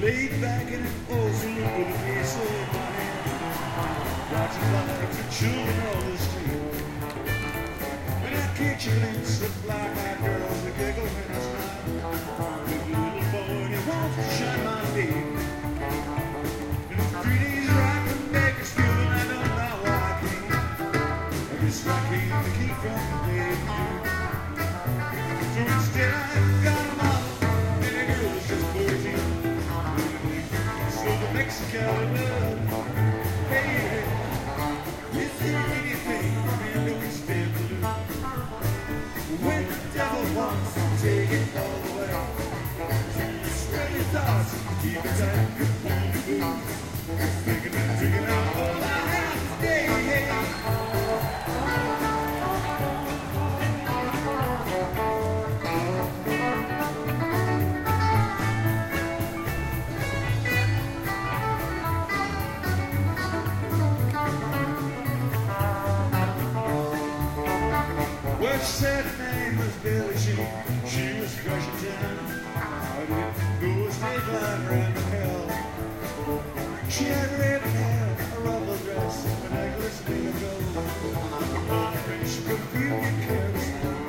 Laid back in an old saloon with a case of my hand, watching like the children on the street. When I catch a glimpse of black-eyed girls that giggle when I smile, with a little boy and he wants to shine my day. And it's 3 days right from Bakersfield and I don't know why I came. I guess I came to keep from the day to do. So instead I got a model and a girl that's just 14. So the Mexican love, hey, is there anything man don't stand to lose? When the devil wants to take it all away, spread your thoughts, keep it tight, good one to lose. Thinking and drinking out all I have today, well, she said her name was Billie Jean. She was fresh in town. I didn't go a stage line around the hell. She had red hair, a ruffled dress, a necklace made of gold. My friend, she could feel me careless.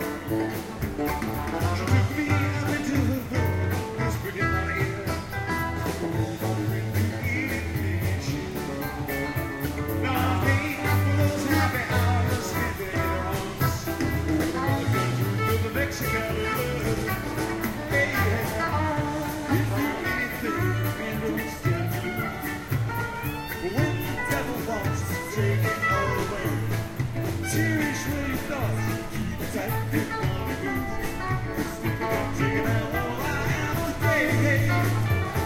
She took me up into her room, whispered in my ear, now I paid for those happy hours spent later on with the Mexican love. Hey, is there anything man don't stand to lose? When the devil wants to take it all away, seriously thoughts, keep it tight, get on the move. Stick it out, take it out all I have today.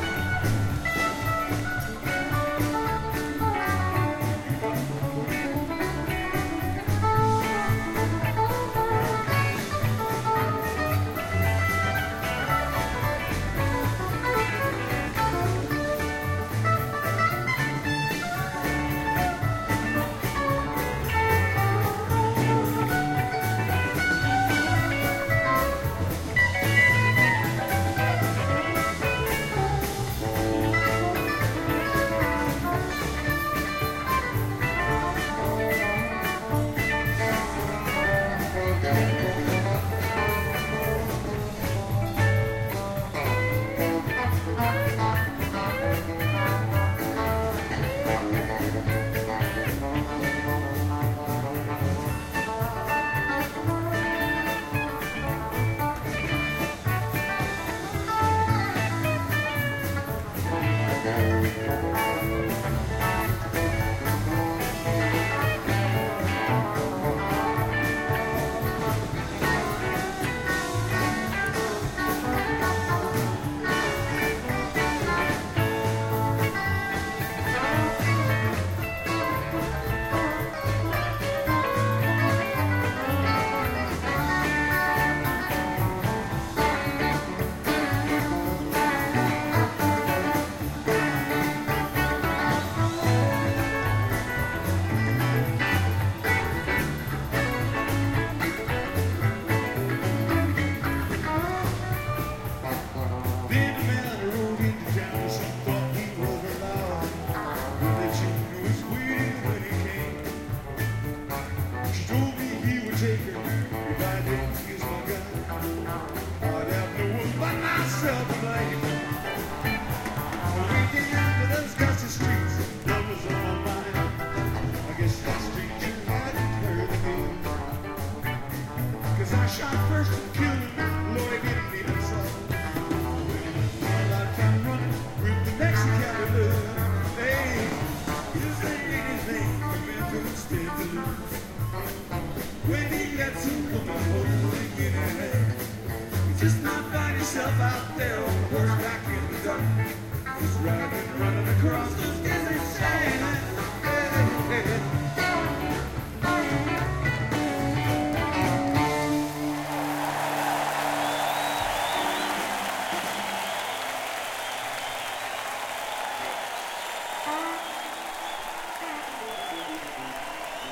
When he gets to come holding in a hand, you just not find yourself out there on the horseback in the dark, just riding, running across those desert sands.